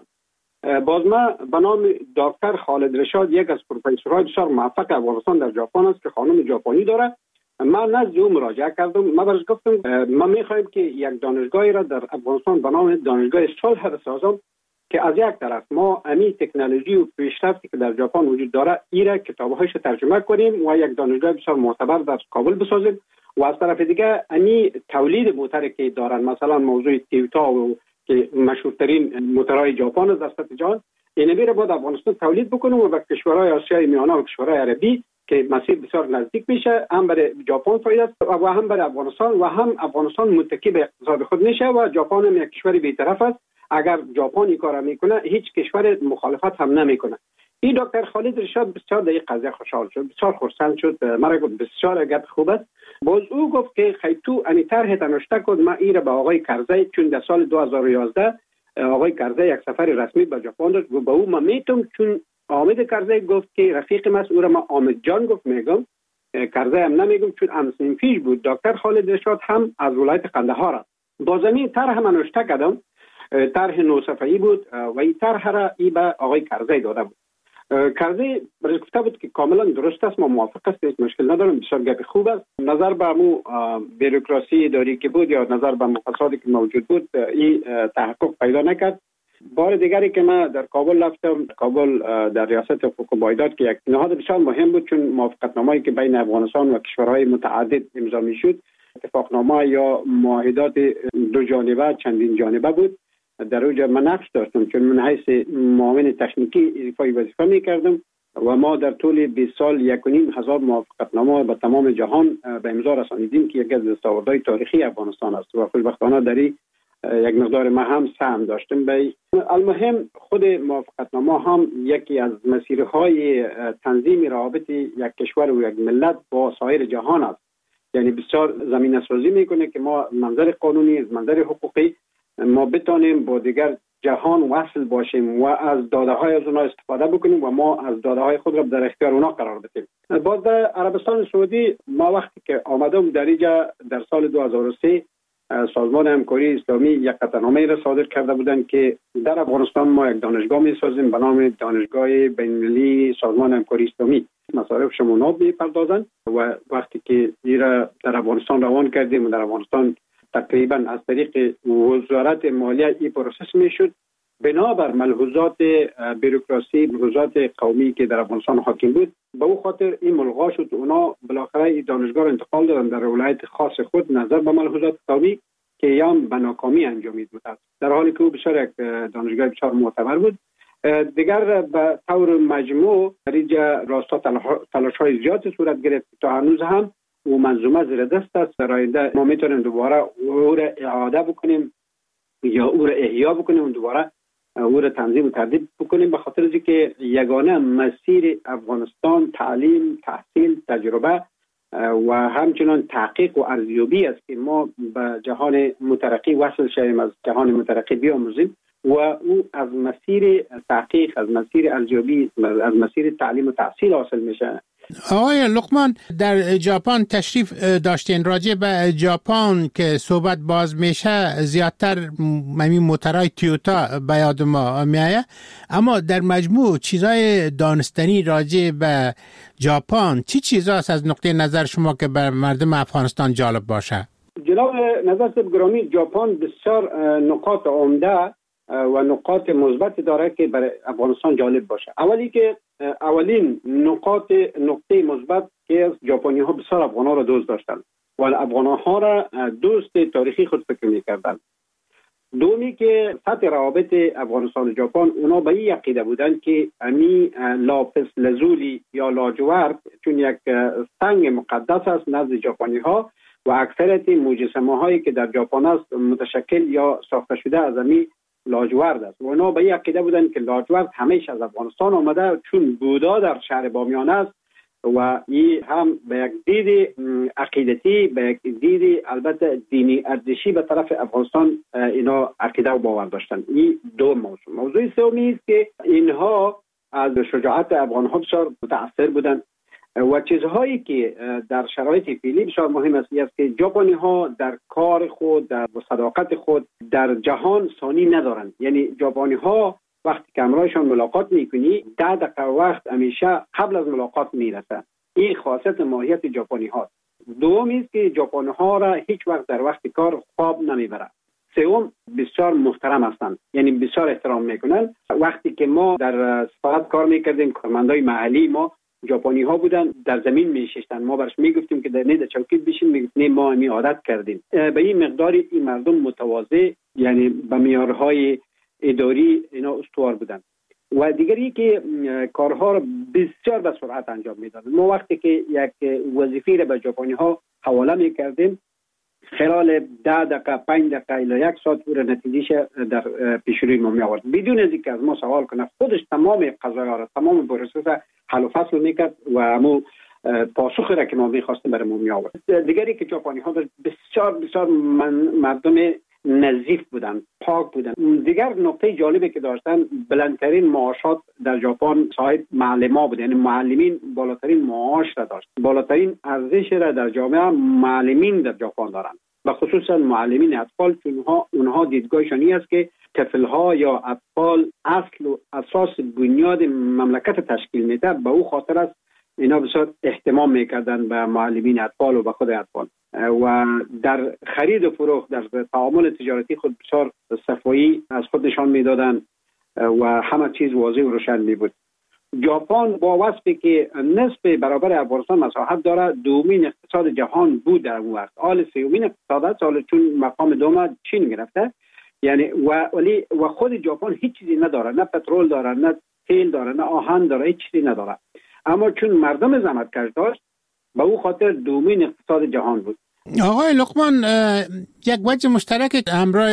[SPEAKER 14] باز ما به نام دکتر خالد رشاد یک از پروفسورهای بسیار موفق افغانستان در ژاپن است که خانم ژاپنی داره. من نزد او مراجعه کردم. ما برش گفتم ما می‌خوایم که یک دانشگاهی را در افغانستان به نام دانشگاه صلح بسازم که از یک طرف ما امی تکنولوژی و پیشرفتی که در ژاپن وجود داره ایرا کتاب‌هایش ترجمه کنیم و یک دانشگاه بسیار معتبر در کابل بسازیم و از طرف دیگه امی تولید موتوری که دارن، مثلا موضوع تویوتا و که مشهورترین موتورهای ژاپن است در سطح جهان، این میره بعد افغانستان تولید بکنه و به کشورهای آسیای میانه و کشورهای عربی که مسیر بسیار نزدیک میشه، هم برای ژاپن فایده است و هم برای افغانستان و هم افغانستان متکی به اقتصاد خود میشه و ژاپن هم یک کشور بی‌طرف است. اگر ژاپن این کارا میکنه هیچ کشور مخالفت هم نمیکنه. این دکتر خالد رشاد بسیار در این قضیه خوشحال شد، بسیار خرسند شد، مرا گفت بسیار گپ خوب است. باز او گفت که خیتو امی طرح تنوشته کد ما ایره به آقای کرزی، چون در سال دو هزار و یازده آقای کرزی یک سفر رسمی به ژاپن داشت و به او ما میتم، چون حامد کرزی گفت که رفیق ما او را ما حامد جان گفت، میگم کرزی هم نمیگم چون امسین پیش بود. دکتر خالد رشاد هم از ولایت قندهار است. باز امی طرح من نوشته کردم، طرح نو صفحه‌ای بود و این طرح را ای به آقای کرزی داده بود. کرزی برای گفته بود که کاملا درست است، ما موافق است، هیچ مشکل ندارم، بسیار گپ خوب است. نظر به مو بیروکراسی اداری که بود یا نظر به فسادی که موجود بود این تحقق پیدا نکرد. بار دیگری که من در کابل رفتم، کابل در ریاست حقوق و مایدات که یک نهاد بسیار مهم بود، چون موافقتنامه‌ای که بین افغانستان و کشورهای متعدد امضا میشد اتفاقنامه یا معاهدات دو جانبه چندین جانبه بود. در اونجا من نقش داشتم، چون من حیث معاون تکنیکی ایفای وظیفه میکردم و ما در طول بیست سال یک و نیم هزار موافقتنامه به تمام جهان به امضا رسانیدیم که یکی از دستاوردهای تاریخی افغانستان است و خوشبختانه در یک مقدار ما هم سهم داشتم. به المهم خود موافقتنامه هم یکی از مسیرهای تنظیم روابط یک کشور و یک ملت با سایر جهان است. یعنی بسیار زمینه سازی میکنه که ما منظر قانونی از منظر حقوقی ما بتانیم با دیگر جهان وصل باشیم و از داده های از اونها استفاده بکنیم و ما از داده های خود را در اختیار اونها قرار بدیم. باز در عربستان سعودی ما وقتی که آمدم در اینجا در سال دو هزار و سه سازمان همکاری اسلامی یک قطعنامه را صادر کرده بودند که در افغانستان ما یک دانشگاه می سازیم به نام دانشگاه بین‌المللی سازمان همکاری اسلامی، مصارف شمونات میپردازند و وقتی که این را در افغانستان روان کردیم و در افغانستان تقریبا از طریق وزارت مالیه این پروسس میشد، بنابر ملحوظات بیروکراسی ملحوظات قومی که در افغانستان حاکم بود، به او خاطر این ملغا شد. اونا بالاخره این دانشگاه انتقال دادن در ولایت خاص خود نظر به ملحوظات قومی که یام به ناکامی انجامید بود، در حالی که او بسیار یک دانشگاه بسیار معتبر بود. دیگر به طور مجموع در اینجا راستا تلاش‌های زیاد صورت گرفت تا هنوز هم و منظومه زیر دست است. در آینده ما میتونیم دوباره او را اعاده بکنیم یا او را احیا بکنیم و دوباره او را تنظیم و ترتیب بکنیم، به خاطر اینکه یگانه مسیر افغانستان تعلیم، تحصیل، تجربه و همچنان تحقیق و ارزیابی است که ما به جهان مترقی وصل شویم، از جهان مترقی بیاموزیم و او از مسیر تحقیق، از مسیر ارزیابی، از مسیر تعلیم و تحصیل حاصل میشه.
[SPEAKER 13] آقای لقمان، در ژاپن تشریف داشتین. راجع به ژاپن که صحبت باز میشه زیادتر همین موترهای تویوتا به یاد ما میایه، اما در مجموع چیزای دانستنی راجع به ژاپن چی چیزاست از نقطه نظر شما که بر مردم افغانستان جالب باشه؟
[SPEAKER 14] جناب نظر صاحب گرامی، ژاپن بسیار نقاط عمده و نقاط مثبت داره که برای افغانستان جالب باشه. اولی که اولین نقاط نقطه مثبت که ژاپنی ها بسیار افغان ها را دوست داشتن و افغان ها را دوست تاریخی خود فکر میکردن. دومی که سطح روابط افغانستان و ژاپن، اونا به این عقیده بودن که امی لاپس لزولی یا لاجورد چون یک سنگ مقدس است نزد ژاپنی ها و اکثریت مجسمه هایی که در ژاپن است متشکل یا ساخته شده از امی لاجورد است. و اونا به این عقیده بودن که لاجورد همیشه از افغانستان آمده چون بودا در شهر بامیان است و این هم به یک دید عقیدتی، به یک دید البته دینی ارزشی به طرف افغانستان اینا عقیده و باور داشتن. این دو موضوع. موضوع سومی است که اینها از شجاعت افغان ها بسیار متاثر بودن و چیزهایی که در شرایط فعلی بسیار مهم است است که ژاپنی ها در کار خود، در صداقت خود در جهان ثانی ندارند. یعنی ژاپنی ها وقتی که همراهشان ملاقات میکنی ده دقیقه وقت همیشه قبل از ملاقات میرسه. این خاصیت ماهیت ژاپنی ها. دومی است که ژاپنی ها را هیچ وقت در وقت کار خواب نمیبره. سوم بسیار محترم هستند، یعنی بسیار احترام میکنن. وقتی که ما در سفارت کار میکردیم کارمندای محلی ما ژاپنی ها بودن، در زمین میشستن، ما برش میگفتیم که در نید چوکید بشین، میگفت نه ما می عادت کردیم. به این مقداری این مردم متواضع، یعنی به معیارهای اداری اینا استوار بودن. و دیگری که کارها را بسیار به سرعت انجام میدادن. ما وقتی که یک وظیفه را به ژاپنی ها حواله میکردیم خلال ده دقیقه پنج دقیقه الی یک ساعت پور نتیجهش در پیش روی ما می آورد بدون از اینکه از ما سوال کنه. خودش تمام قضایا را، تمام پروسس حل و فصل میکرد و همو پاسخ را که ما میخواستیم برای ما می آورد. دیگری که ژاپنی ها بسیار بسیار مردم نظیف بودن، پاک بودن. دیگر نکته جالبی که داشتن بلندترین معاشات در ژاپن صاحب معلما بود، یعنی معلمین بالاترین معاش را داشت. بالاترین ارزش را در جامعه معلمین در ژاپن دارند و خصوصا معلمین اطفال، چون اونها اونها دیدگاهشان این است که طفل‌ها یا اطفال اصل و اساس بنیاد مملکت تشکیل میده. به او خاطر است اینا بسیار اهتمام میکردن به معلمین اطفال و به خود اطفال و در خرید و فروخت، در تعامل تجارتی خود بسیار صفایی از خود نشان میدادن و همه چیز واضح و روشن می بود. ژاپن با وصفی که نصف برابر افغانستان مساحت داره دومین اقتصاد جهان بود در اون وقت. حال سومین اقتصاد سال چون مقام دوم چین گرفته، یعنی و ولی و خود ژاپن هیچ چیزی نداره، نه پترول داره، نه تیل داره، نه آهن داره، هیچ چیزی نداره. اما چون مردم زحمتکش داشت به او خاطر دومین اقتصاد جهان بود.
[SPEAKER 13] آقای لقمان، یک وجه مشترک همراه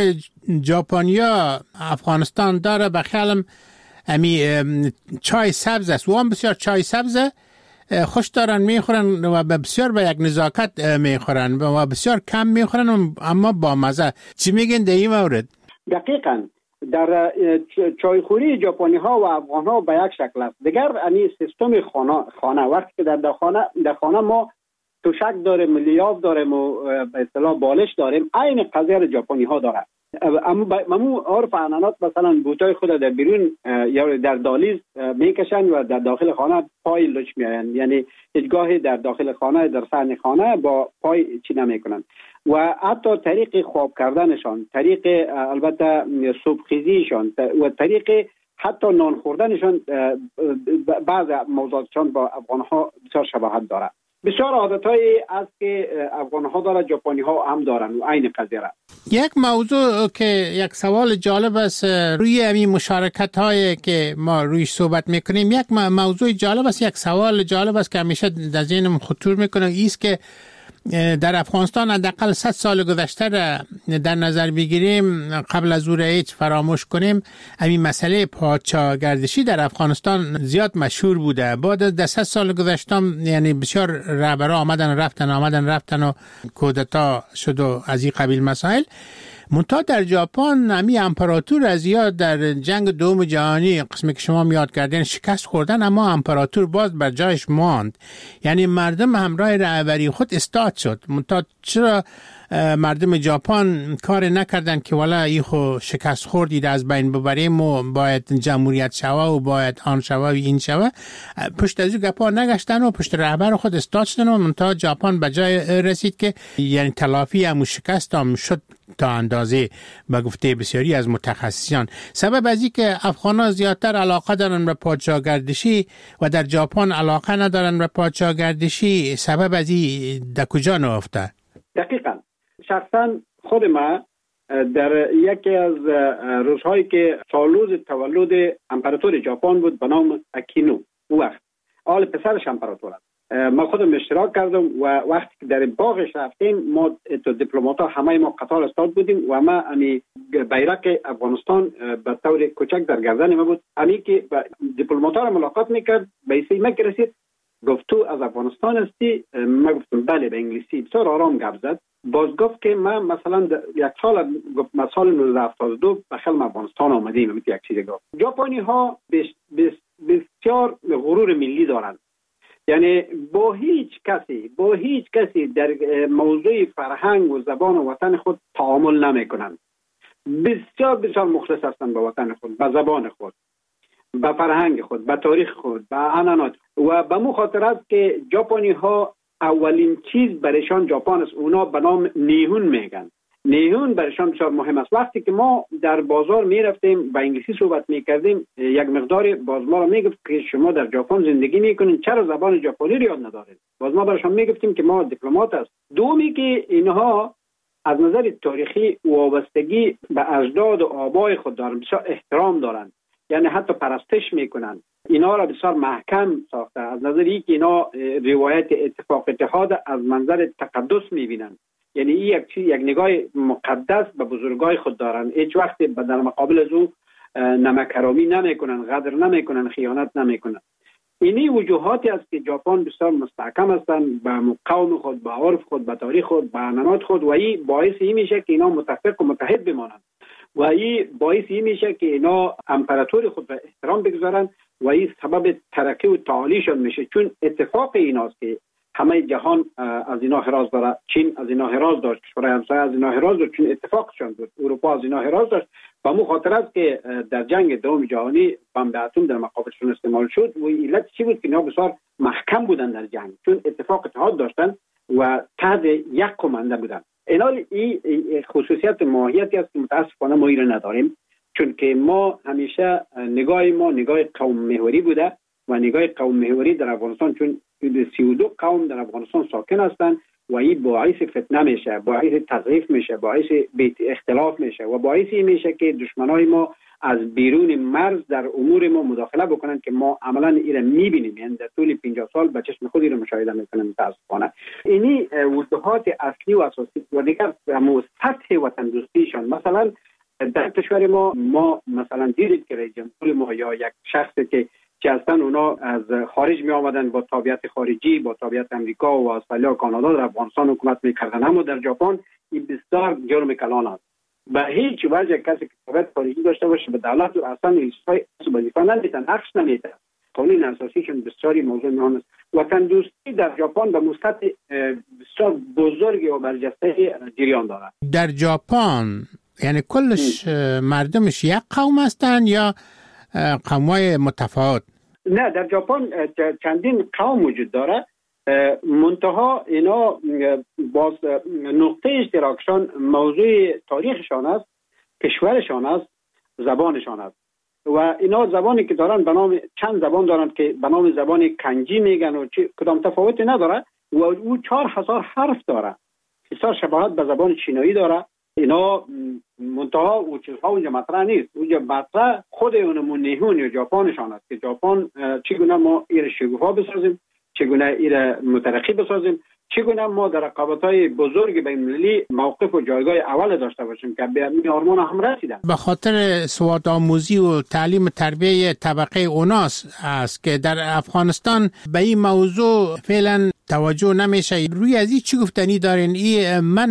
[SPEAKER 13] ژاپنیا افغانستان داره به خیالم امی چای سبز است و هم بسیار چای سبز خوش دارن میخورن و بسیار به یک نزاکت میخورن و بسیار کم میخورن اما با مزه. چی میگن در این مورد؟
[SPEAKER 14] دقیقاً در چایخوری ژاپنی ها و افغان ها به یک شکل است. دیگر امی سیستم خانه خانه وقتی که در خانه در خانه ما توشک داریم، لیاف داریم و به اصطلاح بالش داریم، عین قضیه را ژاپنی ها داره. اما ممو عرف عنعنات مثلا بوتای خود در بیرون یا در دالیز میکشن و در داخل خانه پای لچ میآیند، یعنی هیچگاه در داخل خانه در صحن خانه با پای چی نمیکنن. و حتی طریق خواب کردنشان، طریق البته صبحخیزیشان و طریق حتی نان خوردنشان بعض موضوعاتشان با افغان ها بسیار شباهت داره. بسیار عادتایی است که افغان ها داره، ژاپنی ها هم دارن و عین قضیه را.
[SPEAKER 13] یک موضوع که یک سوال جالب است روی همین مشارکت هایی که ما روی صحبت میکنیم، یک موضوع جالب است، یک سوال جالب است که همیشه در ذهنم خطور میکنه، ایست که در افغانستان حداقل صد سال گذشته را در نظر بگیریم قبل از او را هیچ فراموش کنیم، همین مسئله پادشاهگردشی در افغانستان زیاد مشهور بوده. بعد از صد سال گذشته یعنی بسیار رهبرا آمدن رفتن آمدن رفتن و کودتا شد و از این قبیل مسائل. منتها در ژاپن همی امپراتور از یاد در جنگ دوم جهانی قسمی که شما میاد کردین شکست خوردن، اما امپراتور باز بر جایش ماند. یعنی مردم همراه رهبری خود استاد شد. منتها چرا مردم ژاپن کار نکردن که والا ای خو شکست خوردید از بین ببریم و باید جمهوریت شوه و باید آن شوه و این شوه؟ پشت از این گپا نگشتن و پشت رهبر خود استاد شدن و منتها ژاپن به جای رسید که یعنی تلافی همون شکست هم شد تا اندازه به گفته بسیاری از متخصصان. سبب از این که افغان‌ها زیادتر علاقه دارن به پادشاهگردشی و در ژاپن علاقه ندارن به پادشاهگردشی، سبب از این در کجا نهفته؟
[SPEAKER 14] دقیقاً شخصا خود ما در یکی از روزهایی که سالروز تولد امپراتور ژاپن بود به نام اکینو، او وقت آل پسرش امپراتور است، ما خودم اشتراک کردم و وقتی که در باغش رفتیم ما تو دیپلمات‌ها همه ما قطار استاد بودیم و ما امی بیرق افغانستان به طور کوچک در گردن ما بود. امی که دیپلمات‌ها را ملاقات میکرد به ایسی مکه رسید، گفت تو از افغانستان هستی؟ ما گفتم بله به انگلیسی. بسیار آرام گپ زد. باز گفت که من مثلا یک سال گفت من سال نوزده هفتاد و دو به خلم افغانستان آمدیم. یک چیزی گفت. ژاپنی ها بسیار غرور ملی دارند، یعنی با هیچ کسی با هیچ کسی در موضوع فرهنگ و زبان و وطن خود تعامل نمی کنند. بسیار بسیار مخلص هستند به وطن خود، به زبان خود، به فرهنگ خود، به تاریخ خود، به عنعنات. و به مو خاطر است که ژاپنی ها اولین چیز برایشان ژاپن است، اونا به نام نیهون میگن. نیهون برایشان بسیار مهم است. وقتی که ما در بازار می رفتیم و انگلیسی صحبت می کردیم، یک مقدار باز ما را می گفت که شما در ژاپن زندگی می کنین، چرا زبان ژاپنی را یاد ندارید؟ باز ما برایشان می گفتیم که ما دیپلمات است. دومی که اینها از نظر تاریخی وابستگی به اجداد و آبای خود دارن، بسیار احترام دارن، یعنی حتی پرستش میکنن. اینا را بسیار محکم ساخته. از نظر این که اینا روایت اتفاق اتحاد از منظر تقدس میبینن، یعنی این یک چیز، یک نگاه مقدس به بزرگای خود دارن. هیچ وقت در مقابل از او نمکرامی نمیکنن، غدر نمیکنن، خیانت نمیکنن. اینی وجوهاتی است که ژاپن بسیار مستحکم هستند به قوم خود، به عرف خود، به تاریخ خود، به عنعنات خود، و این باعث این میشه که اینا متفق و متحد بمانند و این باعث این میشه که اینا امپراتور خود را احترام بگذارن و این سبب ترقی و تعالیشون میشه. چون اتفاق ایناست که همه جهان از اینا حراس داره. چین از اینا حراس داشت، کشورهای همسایه از اینا حراس داشت، چون اتفاقشون بود. اروپا از اینا حراس داشت. و مو خاطر است که در جنگ دوم جهانی بمب اتم در مقابلشون استعمال شد. و علت چی بود که اینا بسیار محکم بودن در جنگ، چون اتفاق اتحاد داشتن و تحت یک کمانده بودن. اینال این خصوصیت ماهیتی است که متاسفانه ما ایران نداریم، چون که ما همیشه نگاه ما نگاه قوم محوری بوده و نگاه قوم محوری در افغانستان، چون سی و دو قوم در افغانستان ساکن هستند و این باعث فتنه میشه، باعث تضعیف میشه، باعث اختلاف میشه و باعث میشه که دشمنای ما از بیرون مرز در امور ما مداخله بکنن که ما عملا ایران میبینیم. یعنی در طول پنجاه سال به چشم خود ایران مشاهده میکنیم. متاسفانه اینی وجوهات اصلی و اساسی و دیگر همون سطح وطن دوستیشان. مثلا در کشور ما ما مثلا دیدید که رئیس جمهور ما یا یک شخصی که که هستن اونا از خارج می آمدن با تابعیت خارجی، با تابعیت امریکا و استرالیا و کانادا در افغانستان حکومت میکردن. اما در ژاپن این بسیار جرم کلان است. به هیچ وجه کسی که تابعیت خارجی داشته باشه به دولت و اصلا ایستای وظیفه نمیتن، نقش نمیتن. قانون اساسیشون بسیاری موضوع مهم است. وطن دوستی در ژاپن به مستوی بسیار بزرگی و برجسته جریان دارد.
[SPEAKER 13] در ژاپن یعنی کلش مردمش یک قوم هستند یا قوم‌های متفاوت؟
[SPEAKER 14] نه، در ژاپن چندین قوم وجود داره. منتها اینا باز نقطه اشتراکشان موضوع تاریخشان است، کشورشان است، زبانشان است. و اینا زبانی که دارن به نام چند زبان دارن که به نام زبان کنجی میگن و کدام تفاوتی نداره و او چهار هزار حرف داره. بسیار شباهت به زبان چینایی داره. اینا منتها او چیزها اونجا مطرح نیست. اونجا مطرح خود اونمون نیهون یا ژاپنشان است که ژاپن چگونه ما ایر شگوفا بسازیم، چگونه ایر مترقی بسازیم، چگونه ما در رقابت‌های بزرگ بین‌المللی موقف و جایگاه اول داشته باشیم که به این آرمان هم رسیدن.
[SPEAKER 13] به خاطر سواد آموزی و تعلیم تربیه طبقه اوناس است که در افغانستان به این موضوع فعلا توجه نمیشه. روی از این چی گفتنی دارین؟ این من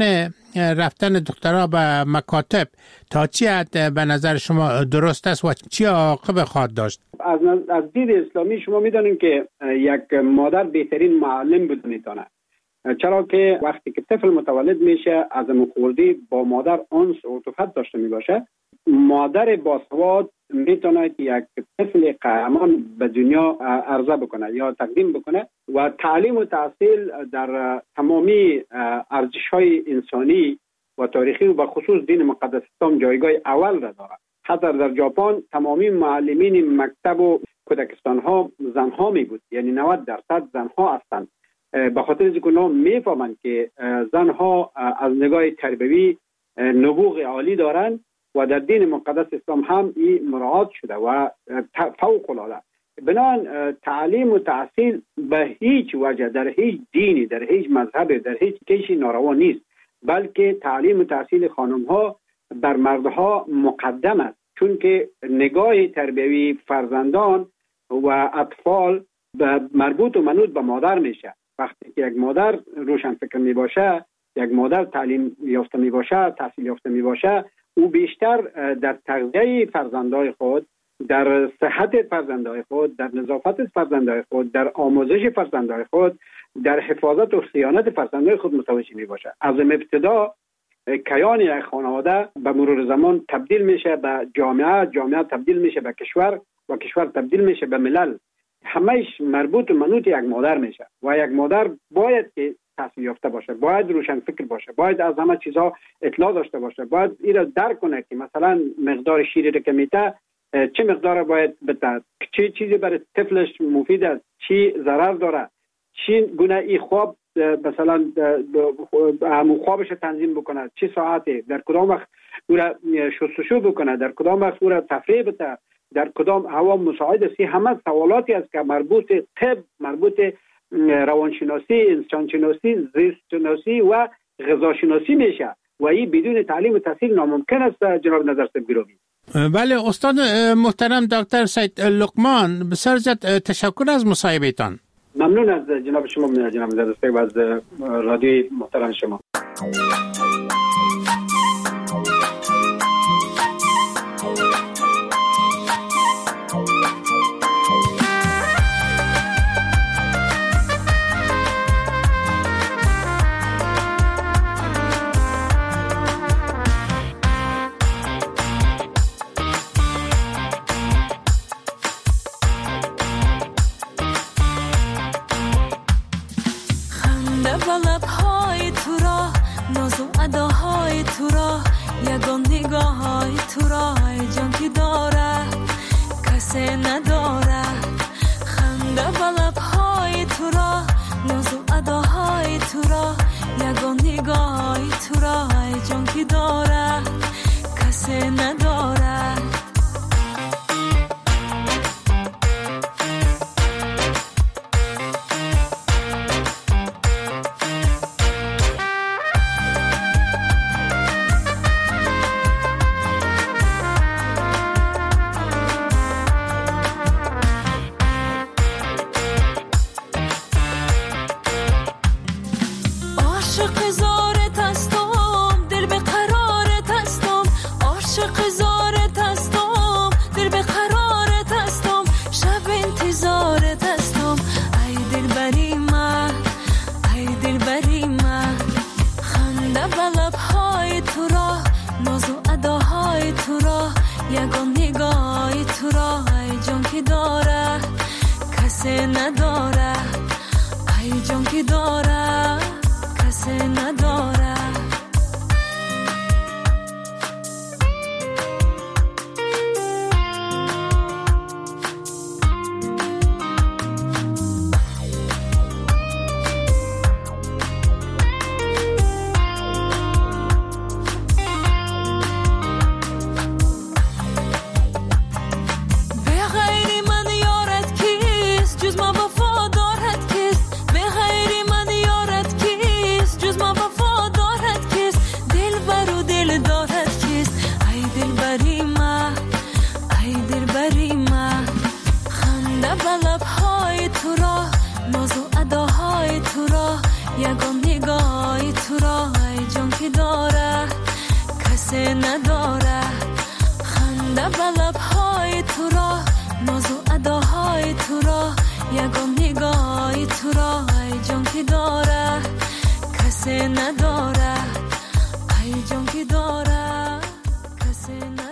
[SPEAKER 13] رفتن دخترها به مکاتب تا چی حد به نظر شما درست است و چی عاقبت خواهد داشت؟
[SPEAKER 14] از از دید اسلامی شما میدانید که یک مادر بهترین معلم بود میتونه، چرا که وقتی که طفل متولد میشه از خوردی با مادر انس و عاطفت داشته میباشه. مادر باسواد میتونه یک طفل قهرمان به دنیا عرضه بکنه یا تقدیم بکنه و تعلیم و تحصیل در تمامی ارزش‌های انسانی و تاریخی و به خصوص دین مقدس اسلام جایگاه اول را داره. حتی در ژاپن تمامی معلمین مکتب و کودکستان ها زن ها می بود، یعنی نود درصد زن ها هستند، به خاطر اینکه اونا میفهمند که زن ها از نگاه تربوی نبوغ عالی دارند و در دین مقدس اسلام هم این مراعات شده و فوق العاده. بنابراین تعلیم و تحصیل به هیچ وجه در هیچ دینی، در هیچ مذهبی، در هیچ کشی ناروا نیست، بلکه تعلیم و تحصیل خانم ها بر مردها مقدم است، چون که نگاه تربیوی فرزندان و اطفال مربوط و منوط به مادر میشه. وقتی که یک مادر روشن فکر می باشه، یک مادر تعلیم یافته می باشه، تحصیل یافته می باشه، او بیشتر در تغذیه فرزندای خود، در صحت فرزندای خود، در نظافت فرزندای خود، در آموزش فرزندای خود، در حفاظت و صیانت فرزندای خود متوجه می باشه. از ابتدا کیان یک خانواده به مرور زمان تبدیل میشه به جامعه، جامعه تبدیل میشه به کشور و کشور تبدیل میشه به ملل. همهش مربوط و منوط یک مادر میشه و یک مادر باید که تحصیل یافته باشه، باید روشن فکر باشه، باید از همه چیزها اطلاع داشته باشه، باید این را درک کنه که مثلا مقدار شیری را که میته چه مقدار باید بده، چه چیزی برای طفلش مفید است، چی ضرر داره، چی گونه ای خواب مثلا همون خوابش تنظیم بکنه، چه ساعتی، در کدام وقت او را شستشو بکنه، در کدام وقت او را تفریح بده، در کدام هوا مساعد است. همه سوالاتی است که مربوط طب، مربوط روانشناسی، انسانشناسی، زیست شناسی و غذاشناسی میشه و این بدون تعلیم و تحصیل ناممکن است. جناب نظر سبگیروی.
[SPEAKER 13] بله استاد محترم دکتر سید لقمان، بسیار زیاد تشکر از مصاحبهتان.
[SPEAKER 14] ممنون از جناب شما جناب نظر سبگ و از رادیوی محترم شما.
[SPEAKER 15] یگان نگاه های تو را جان کی داره کسی نداره، خنده و لبهای تو را ناز و اداهای تو را یگان نگاه های تو را جان کی داره کسی نداره. یگان نگاهی تو را ای جان که داره کسی نداره خنده به لبهای تو را ناز و اداهای تو را یگان نگاهی تو را ای جان که داره کسی نداره ای جان که داره کسی نداره